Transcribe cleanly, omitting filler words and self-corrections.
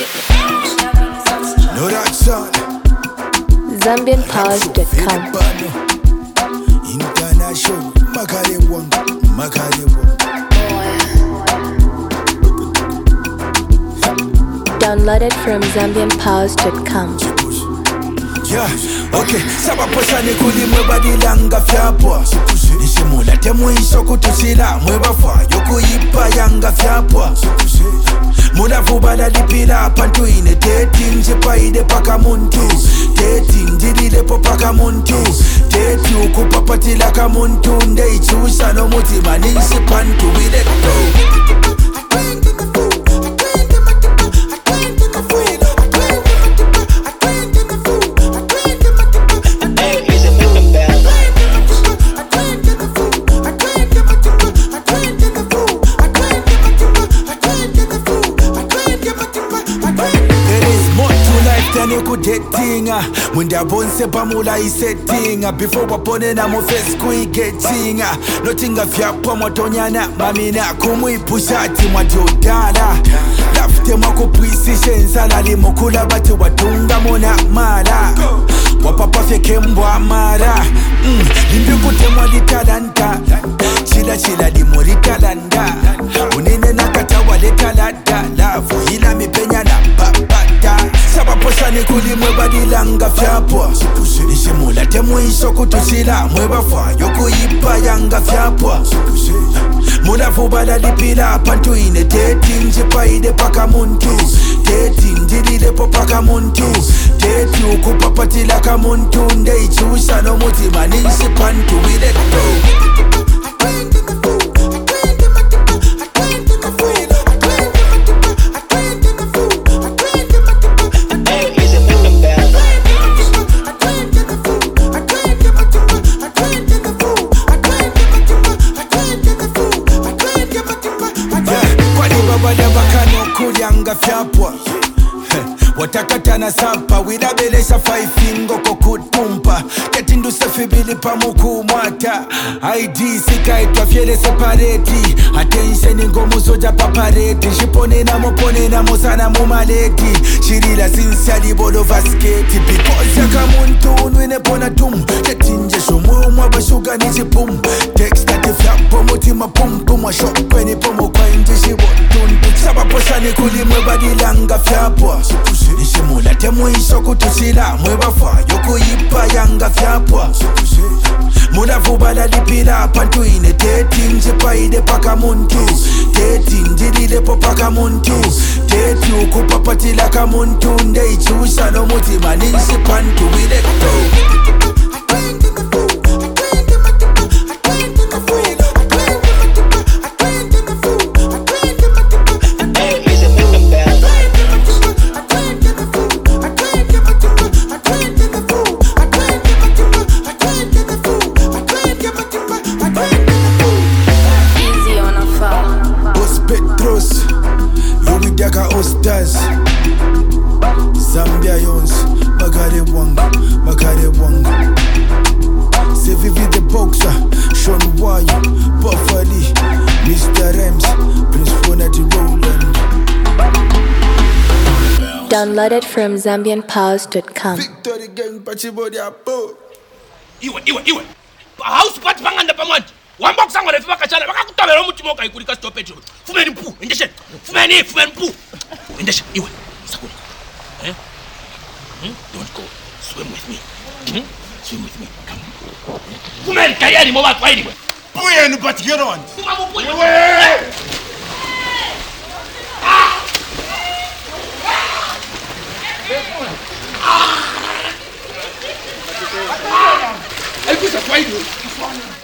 No that son. ZambianPowers.com. International Makare one. Downloaded from ZambianPowers.com. Yeah, okay. Sabaposhane kuli mwebadilanga fyapwa. Nishimula temu ishoku tushila mwebafa yoku ipa yanga fyapwa. Mulavu bala lipila pantu ine teti njipa ide paka muntu. Teti ndidile po paka muntu. Teti ukupapatila ka muntu. Nde ichusha no mutima ninshi pantu wile go. Datinga Mwenda bonse pamula isetinga Before wapone na mo face kuigetinga Notinga fyapa mwatonyana Mamina kumuipushati mwatiodala Lafte mwako precision limo kula bati watunga mona mara Wapapa feke mbwa mara Limbi kutemwa litalanta Chila limo litalanda Unene nakata wale talada Lavu hila mipenya na babata Sabaposhane kuli mwebadilanga fyapwa. Nishimula temu ishoku tushila mwebafa yoku ipa yanga fyapwa. Mulavu bala lipila pantu ine teti njipa ide paka muntu. Teti ndidile po paka muntu. Teti ukupapatila ka muntu. Nde ichusha no mutima ninshi pantu wile go. Kulyanga fyapwa watakatana sapa widabelesha faifingo kokutumpa ketindu sefibili pamukumwata ID sikaitwa fyele separeti attention ngomusoja papareti shiponena moponena musana mumaleti shirila sinsiali bolo vasketi because yakamuntu unwine pona tum ketinje shumumwa bashuga nijipum textati fyapo mutima pumpum washokweni pomo kwa inji shibotuntu sabaposhane kuli mwebadilanga fyapwa Nishimula temu ishoku tushila mwebafa yoku ipa yanga fyapwa. Mulavu bala lipila pantu ine teti njipa ide paka muntu. Teti ndidile po paka muntu. Teti ukupapatila ka muntu. Nde ichusha no mutima ninshi pantu wile go. Zambia Yons, Makare Wanga. C'est Vivi the Boxer, Sean Wai, Buffali, Mr. Rems, Prince Fonati Roland. Downloaded from ZambianPowers.com. Victory Gang, Pachibodi Apo. Iwe. House party panganda pamwanti. Wamba kusanga lefi bakachana bakakutabela umutima okayikulika stop petrol. Fumeni mpu, endeshe. Fumeni mpu. Endeshe iwe. Sakula. Don't go. Swim with me. Swim with me. Come. Fumeni kayani mo batwa iwe. Puye ni batigero wanti. Fuma mupuye. Ai kusa kwa iwe.